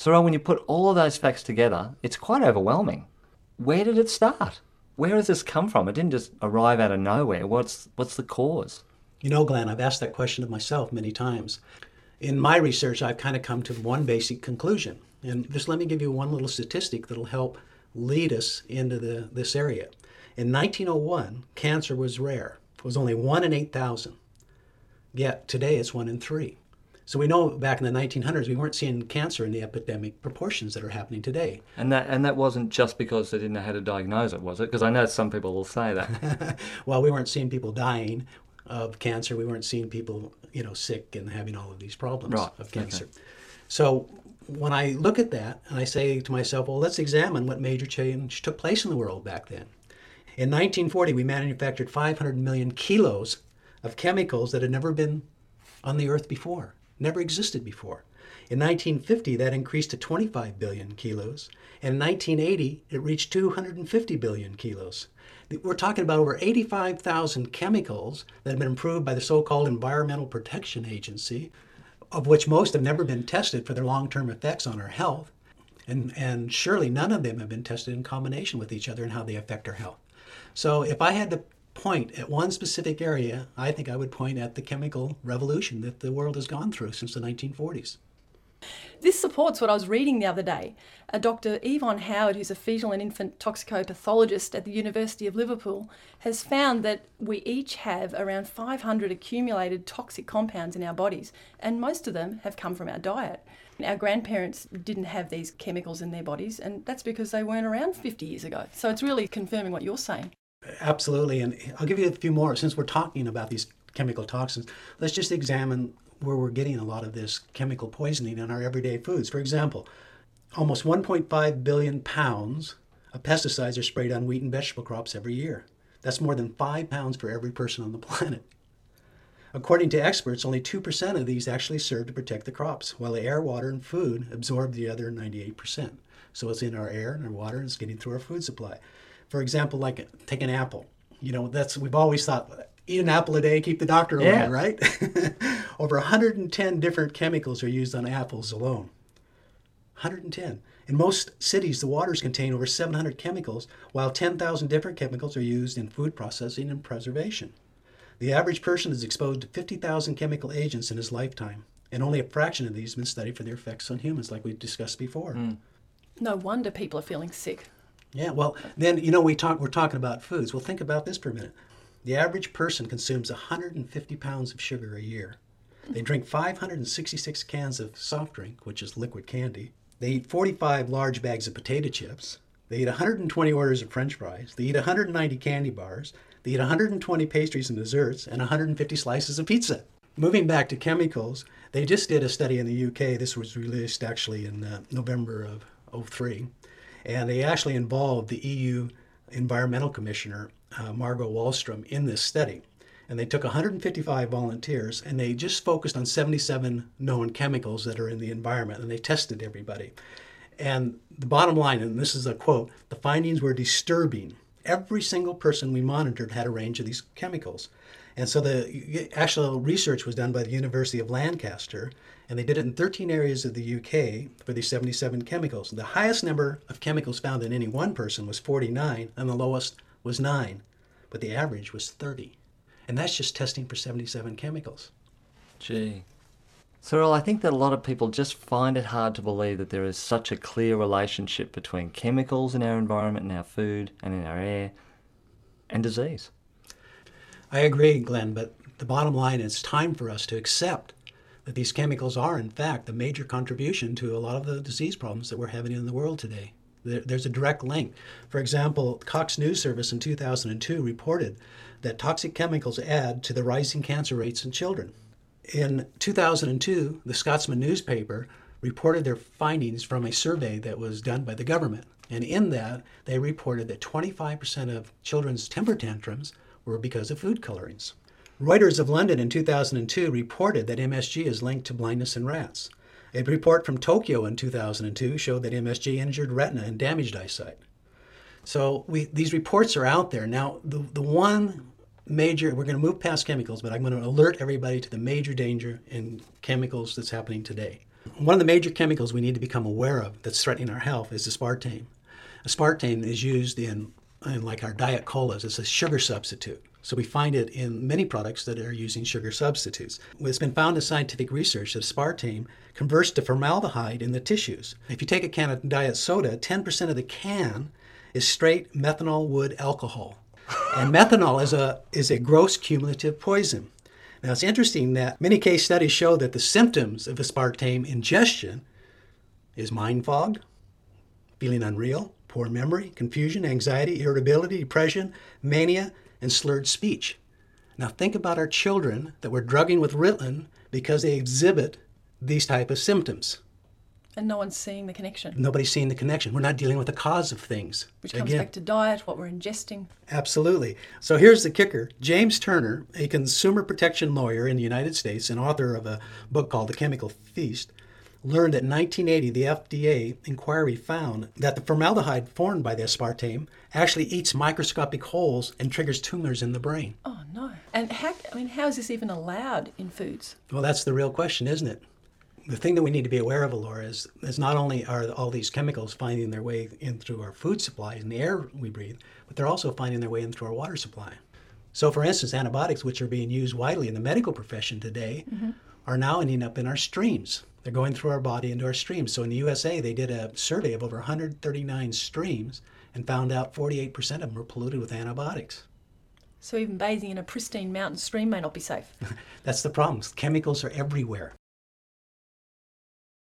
So when you put all of those facts together, it's quite overwhelming. Where did it start? Where does this come from? It didn't just arrive out of nowhere. What's the cause? You know, Glenn, I've asked that question of myself many times. In my research, I've kind of come to one basic conclusion. And just let me give you one little statistic that'll help lead us into this area. In 1901, cancer was rare. It was only 1 in 8,000. Yet today it's 1 in 3. So we know back in the 1900s we weren't seeing cancer in the epidemic proportions that are happening today. And that wasn't just because they didn't know how to diagnose it, was it? Because I know some people will say that. Well, we weren't seeing people dying of cancer. We weren't seeing people, sick and having all of these problems of cancer. Okay. So when I look at that and I say to myself, well, let's examine what major change took place in the world back then. In 1940, we manufactured 500 million kilos of chemicals that had never been on the earth before, never existed before. In 1950, that increased to 25 billion kilos. And in 1980, it reached 250 billion kilos. We're talking about over 85,000 chemicals that have been approved by the so-called Environmental Protection Agency, of which most have never been tested for their long-term effects on our health. And surely none of them have been tested in combination with each other and how they affect our health. So if I had to point at one specific area, I think I would point at the chemical revolution that the world has gone through since the 1940s. This supports what I was reading the other day. Dr. Yvonne Howard, who's a fetal and infant toxicopathologist at the University of Liverpool, has found that we each have around 500 accumulated toxic compounds in our bodies, and most of them have come from our diet. Our grandparents didn't have these chemicals in their bodies, and that's because they weren't around 50 years ago. So it's really confirming what you're saying. Absolutely, and I'll give you a few more. Since we're talking about these chemical toxins, let's just examine where we're getting a lot of this chemical poisoning in our everyday foods. For example, almost 1.5 billion pounds of pesticides are sprayed on wheat and vegetable crops every year. That's more than 5 pounds for every person on the planet. According to experts, only 2% of these actually serve to protect the crops, while the air, water, and food absorb the other 98%. So it's in our air and our water, and it's getting through our food supply. For example, like take an apple. We've always thought, eat an apple a day, keep the doctor away, right? Over 110 different chemicals are used on apples alone. 110. In most cities, the waters contain over 700 chemicals, while 10,000 different chemicals are used in food processing and preservation. The average person is exposed to 50,000 chemical agents in his lifetime, and only a fraction of these have been studied for their effects on humans, like we discussed before. No wonder people are feeling sick. Yeah, well, then, we're talking about foods. Well, think about this for a minute. The average person consumes 150 pounds of sugar a year. They drink 566 cans of soft drink, which is liquid candy. They eat 45 large bags of potato chips. They eat 120 orders of French fries. They eat 190 candy bars. They eat 120 pastries and desserts and 150 slices of pizza. Moving back to chemicals, they just did a study in the UK. This was released actually in November of 2003. And they actually involved the EU Environmental Commissioner, Margot Wallström, in this study. And they took 155 volunteers and they just focused on 77 known chemicals that are in the environment, and they tested everybody. And the bottom line, and this is a quote, the findings were disturbing. Every single person we monitored had a range of these chemicals. And so the actual research was done by the University of Lancaster, and they did it in 13 areas of the UK for these 77 chemicals. The highest number of chemicals found in any one person was 49, and the lowest was 9, but the average was 30. And that's just testing for 77 chemicals. Gee. Cyril, I think that a lot of people just find it hard to believe that there is such a clear relationship between chemicals in our environment, in our food, and in our air, and disease. I agree, Glenn, but the bottom line is it's time for us to accept that these chemicals are, in fact, a major contribution to a lot of the disease problems that we're having in the world today. There's a direct link. For example, Cox News Service in 2002 reported that toxic chemicals add to the rising cancer rates in children. In 2002, the Scotsman newspaper reported their findings from a survey that was done by the government. And in that, they reported that 25% of children's temper tantrums were because of food colorings. Reuters of London in 2002 reported that MSG is linked to blindness in rats. A report from Tokyo in 2002 showed that MSG injured retina and damaged eyesight. So these reports are out there. Now, the one major, we're going to move past chemicals, but I'm going to alert everybody to the major danger in chemicals that's happening today. One of the major chemicals we need to become aware of that's threatening our health is aspartame. Aspartame is used in like our diet colas. It's a sugar substitute. So we find it in many products that are using sugar substitutes. It's been found in scientific research that aspartame converts to formaldehyde in the tissues. If you take a can of diet soda, 10% of the can is straight methanol wood alcohol. And methanol is a gross cumulative poison. Now it's interesting that many case studies show that the symptoms of aspartame ingestion is mind fog, feeling unreal, poor memory, confusion, anxiety, irritability, depression, mania, and slurred speech. Now think about our children that we're drugging with Ritalin because they exhibit these type of symptoms. And no one's seeing the connection. Nobody's seeing the connection. We're not dealing with the cause of things. Which comes back to diet, what we're ingesting. Absolutely. So here's the kicker. James Turner, a consumer protection lawyer in the United States and author of a book called The Chemical Feast, learned that in 1980 the FDA inquiry found that the formaldehyde formed by the aspartame actually eats microscopic holes and triggers tumors in the brain. Oh no. And how is this even allowed in foods? Well, that's the real question, isn't it? The thing that we need to be aware of, Laura, is not only are all these chemicals finding their way in through our food supply and the air we breathe, but they're also finding their way in through our water supply. So for instance, antibiotics, which are being used widely in the medical profession today, are now ending up in our streams. They're going through our body into our streams. So in the USA, they did a survey of over 139 streams and found out 48% of them were polluted with antibiotics. So even bathing in a pristine mountain stream may not be safe. That's the problem. Chemicals are everywhere.